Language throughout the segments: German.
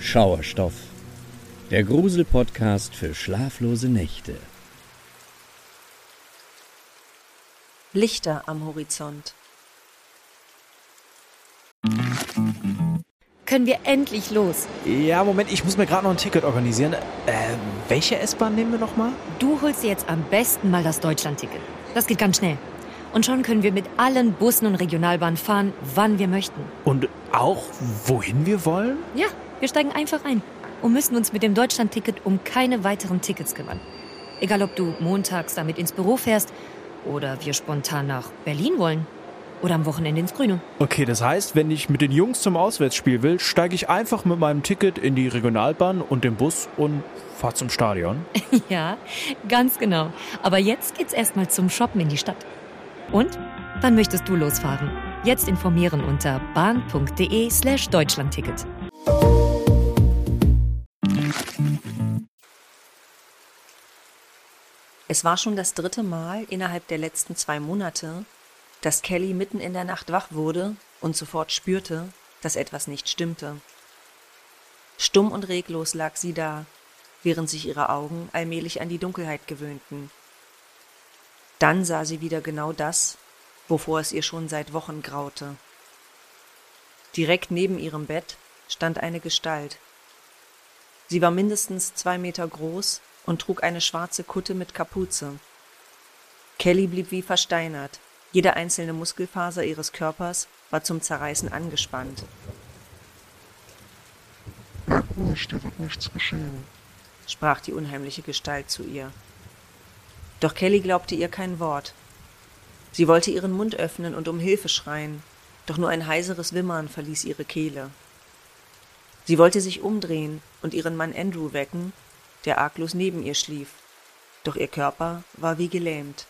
Schauerstoff, der Grusel-Podcast für schlaflose Nächte. Lichter am Horizont. Können wir endlich los? Ja, Moment, ich muss mir gerade noch ein Ticket organisieren. Welche S-Bahn nehmen wir nochmal? Du holst dir jetzt am besten mal das Deutschland-Ticket. Das geht ganz schnell. Und schon können wir mit allen Bussen und Regionalbahnen fahren, wann wir möchten. Und auch, wohin wir wollen? Ja, wir steigen einfach ein und müssen uns mit dem Deutschland-Ticket um keine weiteren Tickets kümmern. Egal, ob du montags damit ins Büro fährst oder wir spontan nach Berlin wollen oder am Wochenende ins Grüne. Okay, das heißt, wenn ich mit den Jungs zum Auswärtsspiel will, steige ich einfach mit meinem Ticket in die Regionalbahn und den Bus und fahre zum Stadion. Ja, ganz genau. Aber jetzt geht's erstmal zum Shoppen in die Stadt. Und? Wann möchtest du losfahren? Jetzt informieren unter bahn.de/Deutschlandticket. Es war schon das 3. Mal innerhalb der letzten 2 Monate, dass Kelly mitten in der Nacht wach wurde und sofort spürte, dass etwas nicht stimmte. Stumm und reglos lag sie da, während sich ihre Augen allmählich an die Dunkelheit gewöhnten. Dann sah sie wieder genau das, wovor es ihr schon seit Wochen graute. Direkt neben ihrem Bett stand eine Gestalt. Sie war mindestens 2 Meter groß und trug eine schwarze Kutte mit Kapuze. Kelly blieb wie versteinert. Jede einzelne Muskelfaser ihres Körpers war zum Zerreißen angespannt. Bleib ruhig, dir wird nichts geschehen, sprach die unheimliche Gestalt zu ihr. Doch Kelly glaubte ihr kein Wort. Sie wollte ihren Mund öffnen und um Hilfe schreien, doch nur ein heiseres Wimmern verließ ihre Kehle. Sie wollte sich umdrehen und ihren Mann Andrew wecken, der arglos neben ihr schlief, doch ihr Körper war wie gelähmt.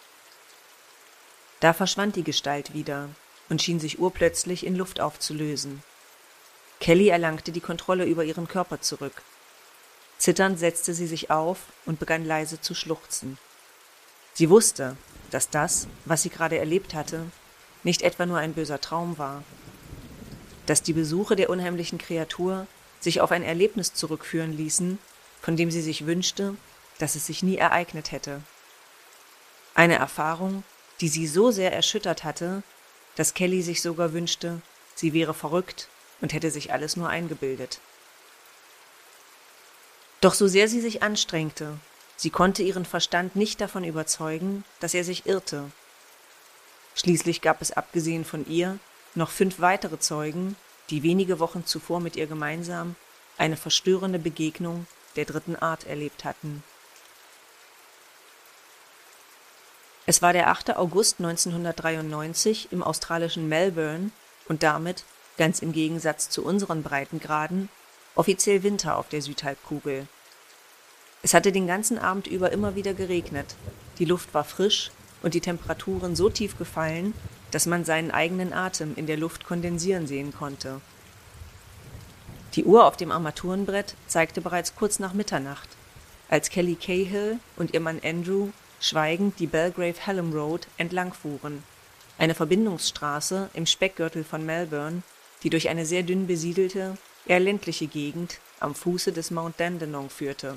Da verschwand die Gestalt wieder und schien sich urplötzlich in Luft aufzulösen. Kelly erlangte die Kontrolle über ihren Körper zurück. Zitternd setzte sie sich auf und begann leise zu schluchzen. Sie wusste, dass das, was sie gerade erlebt hatte, nicht etwa nur ein böser Traum war, dass die Besuche der unheimlichen Kreatur sich auf ein Erlebnis zurückführen ließen, von dem sie sich wünschte, dass es sich nie ereignet hätte. Eine Erfahrung, die sie so sehr erschüttert hatte, dass Kelly sich sogar wünschte, sie wäre verrückt und hätte sich alles nur eingebildet. Doch so sehr sie sich anstrengte, sie konnte ihren Verstand nicht davon überzeugen, dass er sich irrte. Schließlich gab es abgesehen von ihr noch 5 weitere Zeugen, die wenige Wochen zuvor mit ihr gemeinsam eine verstörende Begegnung der 3. Art erlebt hatten. Es war der 8. August 1993 im australischen Melbourne und damit, ganz im Gegensatz zu unseren Breitengraden, offiziell Winter auf der Südhalbkugel. Es hatte den ganzen Abend über immer wieder geregnet, die Luft war frisch und die Temperaturen so tief gefallen, dass man seinen eigenen Atem in der Luft kondensieren sehen konnte. Die Uhr auf dem Armaturenbrett zeigte bereits kurz nach Mitternacht, als Kelly Cahill und ihr Mann Andrew schweigend die Belgrave-Hallam Road entlangfuhren, eine Verbindungsstraße im Speckgürtel von Melbourne, die durch eine sehr dünn besiedelte, eher ländliche Gegend am Fuße des Mount Dandenong führte.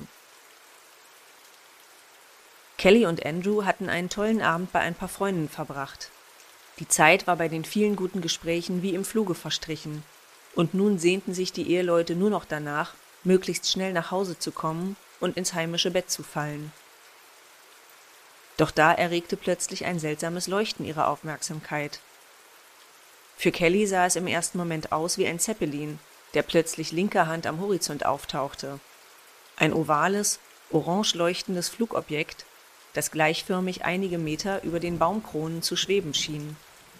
Kelly und Andrew hatten einen tollen Abend bei ein paar Freunden verbracht. Die Zeit war bei den vielen guten Gesprächen wie im Fluge verstrichen, und nun sehnten sich die Eheleute nur noch danach, möglichst schnell nach Hause zu kommen und ins heimische Bett zu fallen. Doch da erregte plötzlich ein seltsames Leuchten ihre Aufmerksamkeit. Für Kelly sah es im ersten Moment aus wie ein Zeppelin, der plötzlich linker Hand am Horizont auftauchte. Ein ovales, orange leuchtendes Flugobjekt, das gleichförmig einige Meter über den Baumkronen zu schweben schien.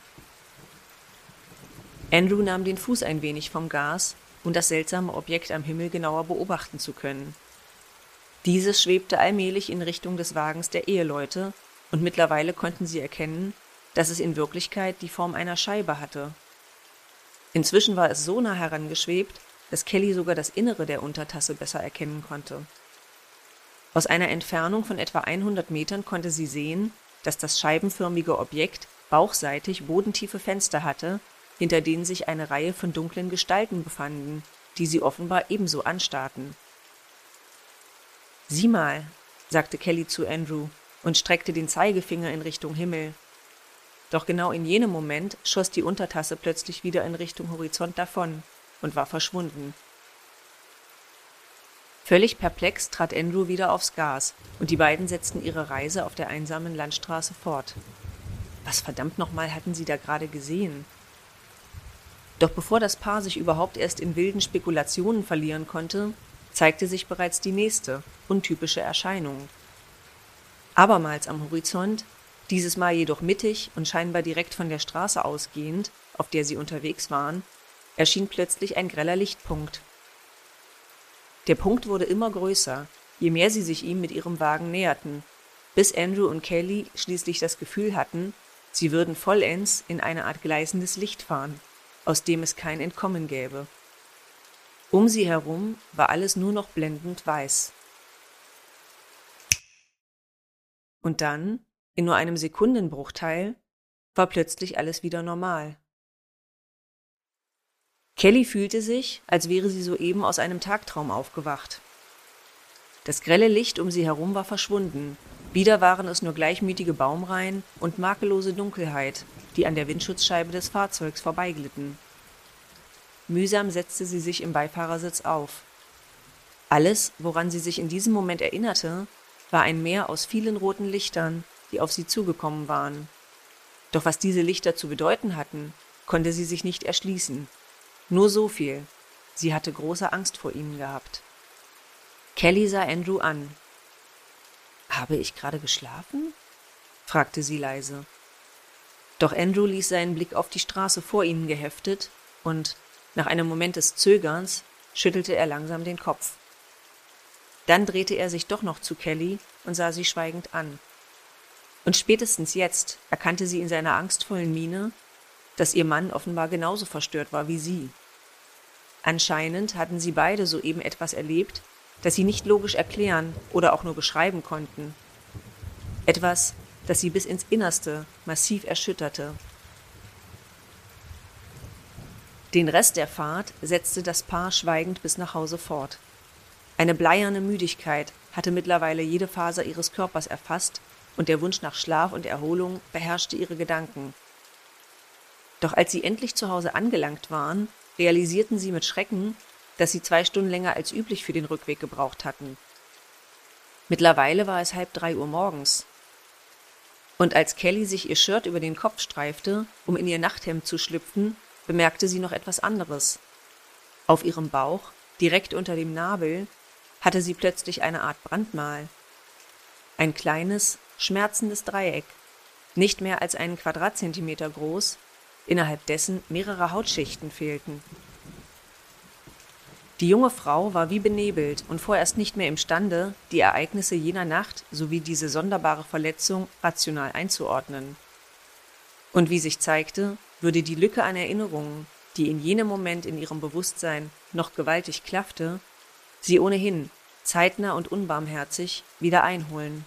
Andrew nahm den Fuß ein wenig vom Gas, um das seltsame Objekt am Himmel genauer beobachten zu können. Dieses schwebte allmählich in Richtung des Wagens der Eheleute, und mittlerweile konnten sie erkennen, dass es in Wirklichkeit die Form einer Scheibe hatte. Inzwischen war es so nah herangeschwebt, dass Kelly sogar das Innere der Untertasse besser erkennen konnte. Aus einer Entfernung von etwa 100 Metern konnte sie sehen, dass das scheibenförmige Objekt bauchseitig bodentiefe Fenster hatte, hinter denen sich eine Reihe von dunklen Gestalten befanden, die sie offenbar ebenso anstarrten. »Sieh mal«, sagte Kelly zu Andrew und streckte den Zeigefinger in Richtung Himmel. Doch genau in jenem Moment schoss die Untertasse plötzlich wieder in Richtung Horizont davon und war verschwunden. Völlig perplex trat Andrew wieder aufs Gas und die beiden setzten ihre Reise auf der einsamen Landstraße fort. Was verdammt nochmal hatten sie da gerade gesehen? Doch bevor das Paar sich überhaupt erst in wilden Spekulationen verlieren konnte, zeigte sich bereits die nächste, untypische Erscheinung. Abermals am Horizont, dieses Mal jedoch mittig und scheinbar direkt von der Straße ausgehend, auf der sie unterwegs waren, erschien plötzlich ein greller Lichtpunkt. Der Punkt wurde immer größer, je mehr sie sich ihm mit ihrem Wagen näherten, bis Andrew und Kelly schließlich das Gefühl hatten, sie würden vollends in eine Art gleißendes Licht fahren, aus dem es kein Entkommen gäbe. Um sie herum war alles nur noch blendend weiß. Und dann, in nur einem Sekundenbruchteil, war plötzlich alles wieder normal. Kelly fühlte sich, als wäre sie soeben aus einem Tagtraum aufgewacht. Das grelle Licht um sie herum war verschwunden. Wieder waren es nur gleichmütige Baumreihen und makellose Dunkelheit, die an der Windschutzscheibe des Fahrzeugs vorbeiglitten. Mühsam setzte sie sich im Beifahrersitz auf. Alles, woran sie sich in diesem Moment erinnerte, war ein Meer aus vielen roten Lichtern, die auf sie zugekommen waren. Doch was diese Lichter zu bedeuten hatten, konnte sie sich nicht erschließen. Nur so viel: sie hatte große Angst vor ihnen gehabt. Kelly sah Andrew an. »Habe ich gerade geschlafen?« fragte sie leise. Doch Andrew ließ seinen Blick auf die Straße vor ihnen geheftet und, nach einem Moment des Zögerns, schüttelte er langsam den Kopf. Dann drehte er sich doch noch zu Kelly und sah sie schweigend an. Und spätestens jetzt erkannte sie in seiner angstvollen Miene, dass ihr Mann offenbar genauso verstört war wie sie. Anscheinend hatten sie beide soeben etwas erlebt, das sie nicht logisch erklären oder auch nur beschreiben konnten. Etwas, das sie bis ins Innerste massiv erschütterte. Den Rest der Fahrt setzte das Paar schweigend bis nach Hause fort. Eine bleierne Müdigkeit hatte mittlerweile jede Faser ihres Körpers erfasst und der Wunsch nach Schlaf und Erholung beherrschte ihre Gedanken. Doch als sie endlich zu Hause angelangt waren, realisierten sie mit Schrecken, dass sie 2 Stunden länger als üblich für den Rückweg gebraucht hatten. Mittlerweile war es 2:30 Uhr morgens. Und als Kelly sich ihr Shirt über den Kopf streifte, um in ihr Nachthemd zu schlüpfen, bemerkte sie noch etwas anderes. Auf ihrem Bauch, direkt unter dem Nabel, hatte sie plötzlich eine Art Brandmal. Ein kleines, schmerzendes Dreieck, nicht mehr als einen Quadratzentimeter groß, innerhalb dessen mehrere Hautschichten fehlten. Die junge Frau war wie benebelt und vorerst nicht mehr imstande, die Ereignisse jener Nacht sowie diese sonderbare Verletzung rational einzuordnen. Und wie sich zeigte, würde die Lücke an Erinnerungen, die in jenem Moment in ihrem Bewusstsein noch gewaltig klaffte, sie ohnehin zeitnah und unbarmherzig wieder einholen.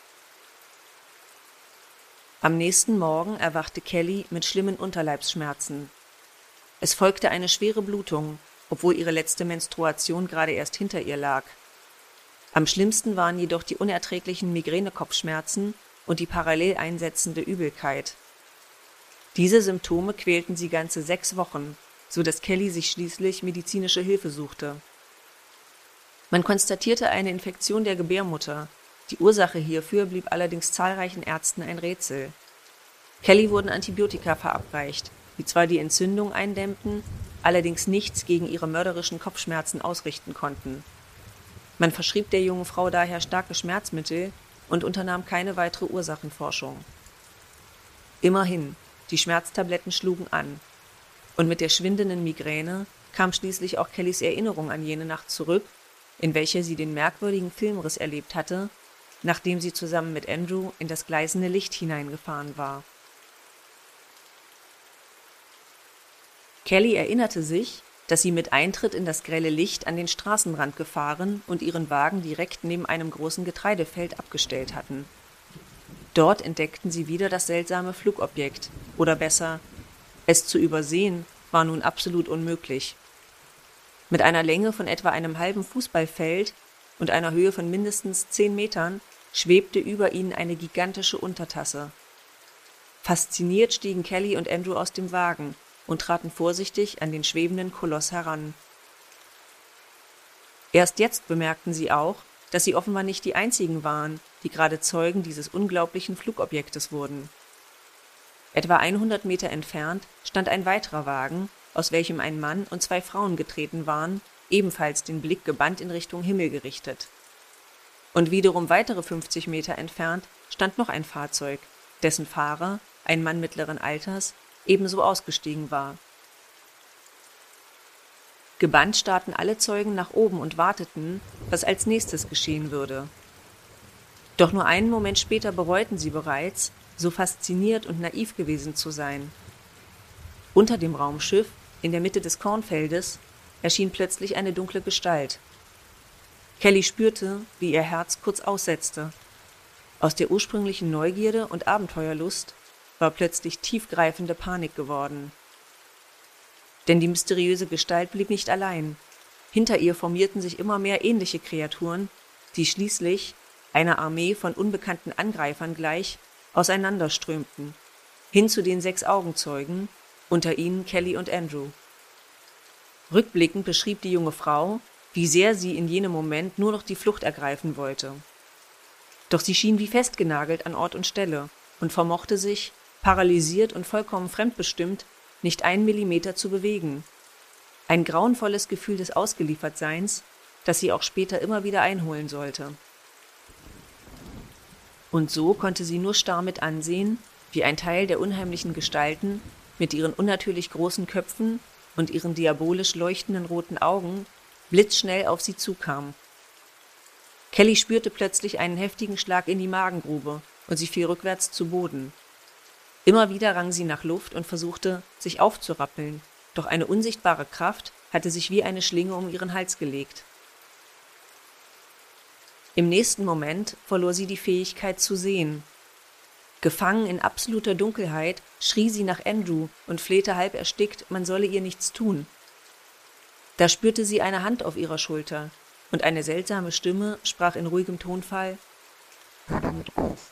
Am nächsten Morgen erwachte Kelly mit schlimmen Unterleibsschmerzen. Es folgte eine schwere Blutung, obwohl ihre letzte Menstruation gerade erst hinter ihr lag. Am schlimmsten waren jedoch die unerträglichen Migränekopfschmerzen und die parallel einsetzende Übelkeit. Diese Symptome quälten sie ganze 6 Wochen, so dass Kelly sich schließlich medizinische Hilfe suchte. Man konstatierte eine Infektion der Gebärmutter. Die Ursache hierfür blieb allerdings zahlreichen Ärzten ein Rätsel. Kelly wurden Antibiotika verabreicht, die zwar die Entzündung eindämmten, allerdings nichts gegen ihre mörderischen Kopfschmerzen ausrichten konnten. Man verschrieb der jungen Frau daher starke Schmerzmittel und unternahm keine weitere Ursachenforschung. Immerhin, die Schmerztabletten schlugen an. Und mit der schwindenden Migräne kam schließlich auch Kellys Erinnerung an jene Nacht zurück, in welcher sie den merkwürdigen Filmriss erlebt hatte, nachdem sie zusammen mit Andrew in das gleißende Licht hineingefahren war. Kelly erinnerte sich, dass sie mit Eintritt in das grelle Licht an den Straßenrand gefahren und ihren Wagen direkt neben einem großen Getreidefeld abgestellt hatten. Dort entdeckten sie wieder das seltsame Flugobjekt, oder besser, es zu übersehen war nun absolut unmöglich. Mit einer Länge von etwa einem halben Fußballfeld und einer Höhe von mindestens 10 Metern schwebte über ihnen eine gigantische Untertasse. Fasziniert stiegen Kelly und Andrew aus dem Wagen und traten vorsichtig an den schwebenden Koloss heran. Erst jetzt bemerkten sie auch, dass sie offenbar nicht die einzigen waren, die gerade Zeugen dieses unglaublichen Flugobjektes wurden. Etwa 100 Meter entfernt stand ein weiterer Wagen, aus welchem ein Mann und 2 Frauen getreten waren, ebenfalls den Blick gebannt in Richtung Himmel gerichtet. Und wiederum weitere 50 Meter entfernt stand noch ein Fahrzeug, dessen Fahrer, ein Mann mittleren Alters, ebenso ausgestiegen war. Gebannt starrten alle Zeugen nach oben und warteten, was als nächstes geschehen würde. Doch nur einen Moment später bereuten sie bereits, so fasziniert und naiv gewesen zu sein. Unter dem Raumschiff, in der Mitte des Kornfeldes, erschien plötzlich eine dunkle Gestalt. Kelly spürte, wie ihr Herz kurz aussetzte. Aus der ursprünglichen Neugierde und Abenteuerlust war plötzlich tiefgreifende Panik geworden. Denn die mysteriöse Gestalt blieb nicht allein. Hinter ihr formierten sich immer mehr ähnliche Kreaturen, die schließlich, einer Armee von unbekannten Angreifern gleich, auseinanderströmten, hin zu den 6 Augenzeugen, unter ihnen Kelly und Andrew. Rückblickend beschrieb die junge Frau, wie sehr sie in jenem Moment nur noch die Flucht ergreifen wollte. Doch sie schien wie festgenagelt an Ort und Stelle und vermochte sich, paralysiert und vollkommen fremdbestimmt, nicht 1 Millimeter zu bewegen. Ein grauenvolles Gefühl des Ausgeliefertseins, das sie auch später immer wieder einholen sollte. Und so konnte sie nur starr mit ansehen, wie ein Teil der unheimlichen Gestalten mit ihren unnatürlich großen Köpfen und ihren diabolisch leuchtenden roten Augen blitzschnell auf sie zukam. Kelly spürte plötzlich einen heftigen Schlag in die Magengrube und sie fiel rückwärts zu Boden. Immer wieder rang sie nach Luft und versuchte, sich aufzurappeln, doch eine unsichtbare Kraft hatte sich wie eine Schlinge um ihren Hals gelegt. Im nächsten Moment verlor sie die Fähigkeit zu sehen. Gefangen in absoluter Dunkelheit schrie sie nach Andrew und flehte halb erstickt, man solle ihr nichts tun. Da spürte sie eine Hand auf ihrer Schulter und eine seltsame Stimme sprach in ruhigem Tonfall: Hör damit auf.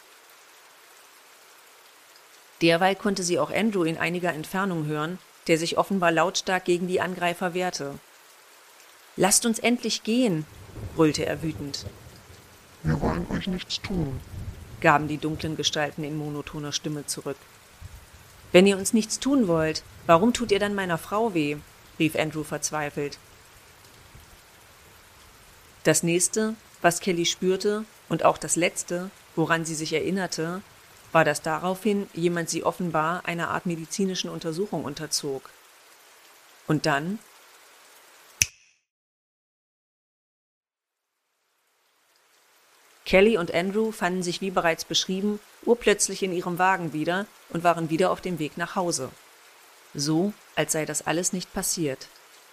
Derweil konnte sie auch Andrew in einiger Entfernung hören, der sich offenbar lautstark gegen die Angreifer wehrte. »Lasst uns endlich gehen«, brüllte er wütend. Wir wollen euch nichts tun, gaben die dunklen Gestalten in monotoner Stimme zurück. »Wenn ihr uns nichts tun wollt, warum tut ihr dann meiner Frau weh?« rief Andrew verzweifelt. Das nächste, was Kelly spürte, und auch das letzte, woran sie sich erinnerte, war, dass daraufhin jemand sie offenbar einer Art medizinischen Untersuchung unterzog. Und dann? Kelly und Andrew fanden sich wie bereits beschrieben urplötzlich in ihrem Wagen wieder und waren wieder auf dem Weg nach Hause. So, als sei das alles nicht passiert.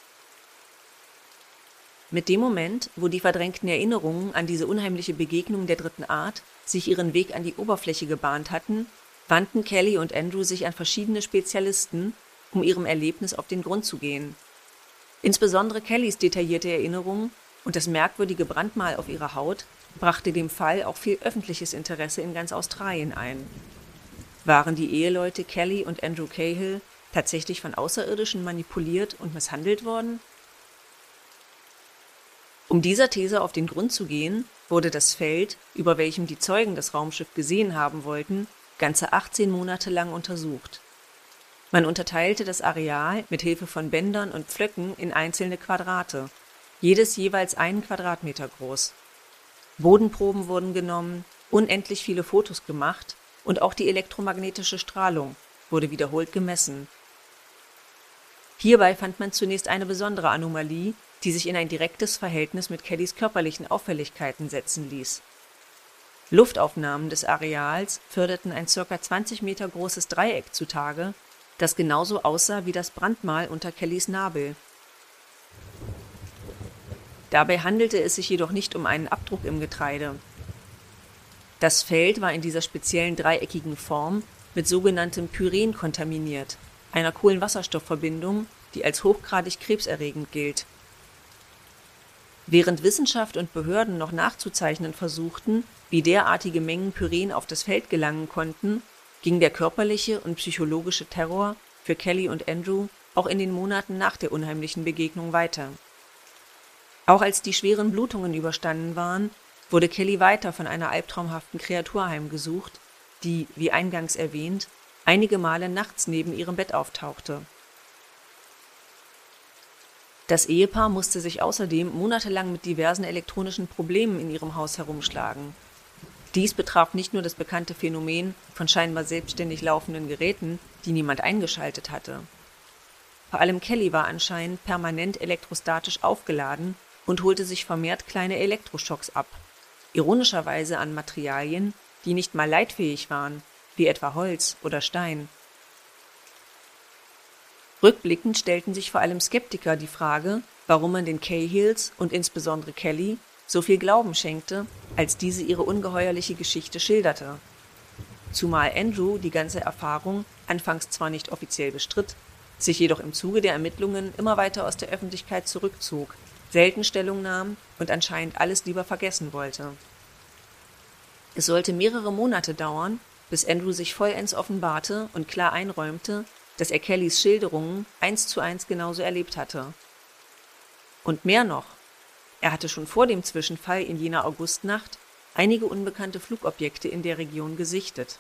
Mit dem Moment, wo die verdrängten Erinnerungen an diese unheimliche Begegnung der dritten Art sich ihren Weg an die Oberfläche gebahnt hatten, wandten Kelly und Andrew sich an verschiedene Spezialisten, um ihrem Erlebnis auf den Grund zu gehen. Insbesondere Kellys detaillierte Erinnerungen und das merkwürdige Brandmal auf ihrer Haut brachte dem Fall auch viel öffentliches Interesse in ganz Australien ein. Waren die Eheleute Kelly und Andrew Cahill tatsächlich von Außerirdischen manipuliert und misshandelt worden? Um dieser These auf den Grund zu gehen, wurde das Feld, über welchem die Zeugen das Raumschiff gesehen haben wollten, ganze 18 Monate lang untersucht. Man unterteilte das Areal mit Hilfe von Bändern und Pflöcken in einzelne Quadrate, jedes jeweils 1 Quadratmeter groß. Bodenproben wurden genommen, unendlich viele Fotos gemacht und auch die elektromagnetische Strahlung wurde wiederholt gemessen. Hierbei fand man zunächst eine besondere Anomalie, die sich in ein direktes Verhältnis mit Kellys körperlichen Auffälligkeiten setzen ließ. Luftaufnahmen des Areals förderten ein ca. 20 Meter großes Dreieck zutage, das genauso aussah wie das Brandmal unter Kellys Nabel. Dabei handelte es sich jedoch nicht um einen Abdruck im Getreide. Das Feld war in dieser speziellen dreieckigen Form mit sogenanntem Pyren kontaminiert, einer Kohlenwasserstoffverbindung, die als hochgradig krebserregend gilt. Während Wissenschaft und Behörden noch nachzuzeichnen versuchten, wie derartige Mengen Pyren auf das Feld gelangen konnten, ging der körperliche und psychologische Terror für Kelly und Andrew auch in den Monaten nach der unheimlichen Begegnung weiter. Auch als die schweren Blutungen überstanden waren, wurde Kelly weiter von einer albtraumhaften Kreatur heimgesucht, die, wie eingangs erwähnt, einige Male nachts neben ihrem Bett auftauchte. Das Ehepaar musste sich außerdem monatelang mit diversen elektronischen Problemen in ihrem Haus herumschlagen. Dies betraf nicht nur das bekannte Phänomen von scheinbar selbstständig laufenden Geräten, die niemand eingeschaltet hatte. Vor allem Kelly war anscheinend permanent elektrostatisch aufgeladen und holte sich vermehrt kleine Elektroschocks ab, ironischerweise an Materialien, die nicht mal leitfähig waren, wie etwa Holz oder Stein. Rückblickend stellten sich vor allem Skeptiker die Frage, warum man den Cahills und insbesondere Kelly so viel Glauben schenkte, als diese ihre ungeheuerliche Geschichte schilderte. Zumal Andrew die ganze Erfahrung anfangs zwar nicht offiziell bestritt, sich jedoch im Zuge der Ermittlungen immer weiter aus der Öffentlichkeit zurückzog, selten Stellung nahm und anscheinend alles lieber vergessen wollte. Es sollte mehrere Monate dauern, bis Andrew sich vollends offenbarte und klar einräumte, dass er Kellys Schilderungen 1:1 genauso erlebt hatte. Und mehr noch, er hatte schon vor dem Zwischenfall in jener Augustnacht einige unbekannte Flugobjekte in der Region gesichtet.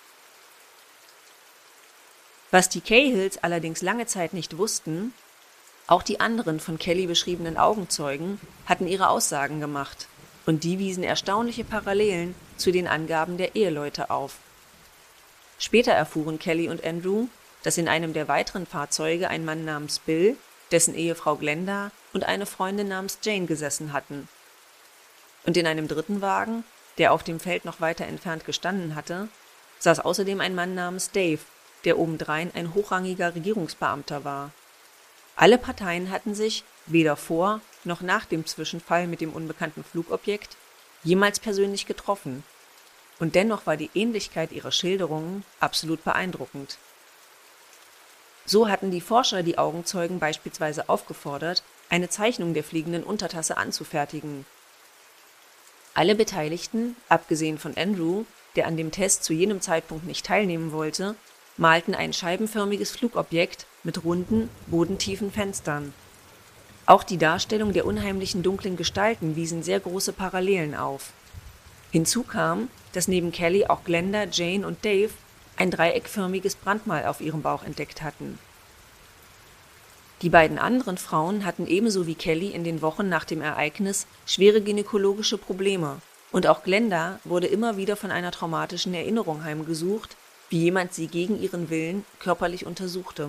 Was die Cahills allerdings lange Zeit nicht wussten, auch die anderen von Kelly beschriebenen Augenzeugen hatten ihre Aussagen gemacht, und die wiesen erstaunliche Parallelen zu den Angaben der Eheleute auf. Später erfuhren Kelly und Andrew, dass in einem der weiteren Fahrzeuge ein Mann namens Bill, dessen Ehefrau Glenda und eine Freundin namens Jane gesessen hatten. Und in einem dritten Wagen, der auf dem Feld noch weiter entfernt gestanden hatte, saß außerdem ein Mann namens Dave, der obendrein ein hochrangiger Regierungsbeamter war. Alle Parteien hatten sich, weder vor noch nach dem Zwischenfall mit dem unbekannten Flugobjekt, jemals persönlich getroffen. Und dennoch war die Ähnlichkeit ihrer Schilderungen absolut beeindruckend. So hatten die Forscher die Augenzeugen beispielsweise aufgefordert, eine Zeichnung der fliegenden Untertasse anzufertigen. Alle Beteiligten, abgesehen von Andrew, der an dem Test zu jenem Zeitpunkt nicht teilnehmen wollte, malten ein scheibenförmiges Flugobjekt mit runden, bodentiefen Fenstern. Auch die Darstellung der unheimlichen dunklen Gestalten wiesen sehr große Parallelen auf. Hinzu kam, dass neben Kelly auch Glenda, Jane und Dave ein dreieckförmiges Brandmal auf ihrem Bauch entdeckt hatten. Die beiden anderen Frauen hatten ebenso wie Kelly in den Wochen nach dem Ereignis schwere gynäkologische Probleme, und auch Glenda wurde immer wieder von einer traumatischen Erinnerung heimgesucht, wie jemand sie gegen ihren Willen körperlich untersuchte.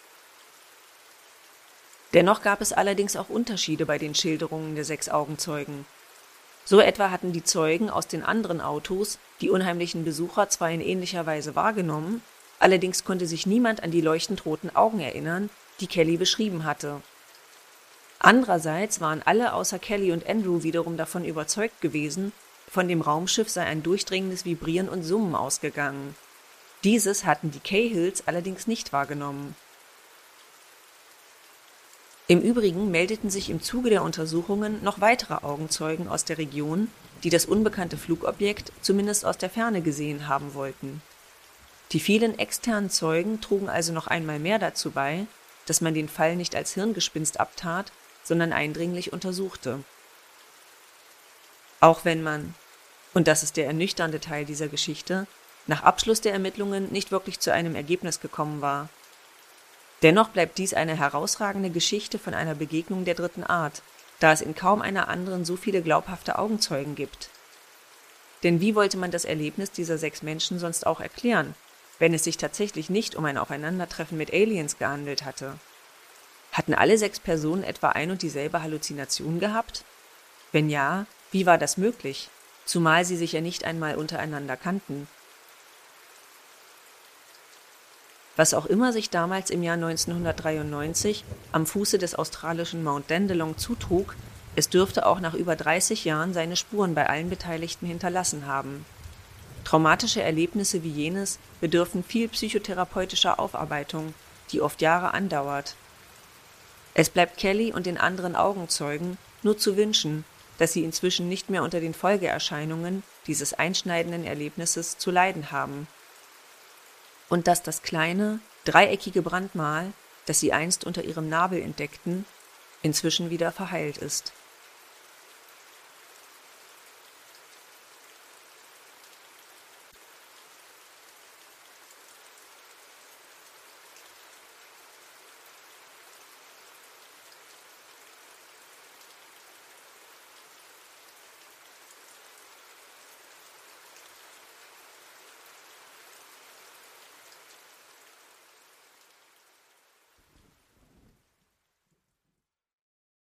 Dennoch gab es allerdings auch Unterschiede bei den Schilderungen der 6 Augenzeugen. So etwa hatten die Zeugen aus den anderen Autos die unheimlichen Besucher zwar in ähnlicher Weise wahrgenommen, allerdings konnte sich niemand an die leuchtend roten Augen erinnern, die Kelly beschrieben hatte. Andererseits waren alle außer Kelly und Andrew wiederum davon überzeugt gewesen, von dem Raumschiff sei ein durchdringendes Vibrieren und Summen ausgegangen. Dieses hatten die Cahills allerdings nicht wahrgenommen. Im Übrigen meldeten sich im Zuge der Untersuchungen noch weitere Augenzeugen aus der Region, die das unbekannte Flugobjekt zumindest aus der Ferne gesehen haben wollten. Die vielen externen Zeugen trugen also noch einmal mehr dazu bei, dass man den Fall nicht als Hirngespinst abtat, sondern eindringlich untersuchte. Auch wenn man, und das ist der ernüchternde Teil dieser Geschichte, nach Abschluss der Ermittlungen nicht wirklich zu einem Ergebnis gekommen war. Dennoch bleibt dies eine herausragende Geschichte von einer Begegnung der dritten Art, da es in kaum einer anderen so viele glaubhafte Augenzeugen gibt. Denn wie wollte man das Erlebnis dieser 6 Menschen sonst auch erklären, wenn es sich tatsächlich nicht um ein Aufeinandertreffen mit Aliens gehandelt hatte? Hatten alle 6 Personen etwa ein und dieselbe Halluzination gehabt? Wenn ja, wie war das möglich, zumal sie sich ja nicht einmal untereinander kannten? Was auch immer sich damals im Jahr 1993 am Fuße des australischen Mount Dandenong zutrug, es dürfte auch nach über 30 Jahren seine Spuren bei allen Beteiligten hinterlassen haben. Traumatische Erlebnisse wie jenes bedürfen viel psychotherapeutischer Aufarbeitung, die oft Jahre andauert. Es bleibt Kelly und den anderen Augenzeugen nur zu wünschen, dass sie inzwischen nicht mehr unter den Folgeerscheinungen dieses einschneidenden Erlebnisses zu leiden haben. Und dass das kleine, dreieckige Brandmal, das sie einst unter ihrem Nabel entdeckten, inzwischen wieder verheilt ist.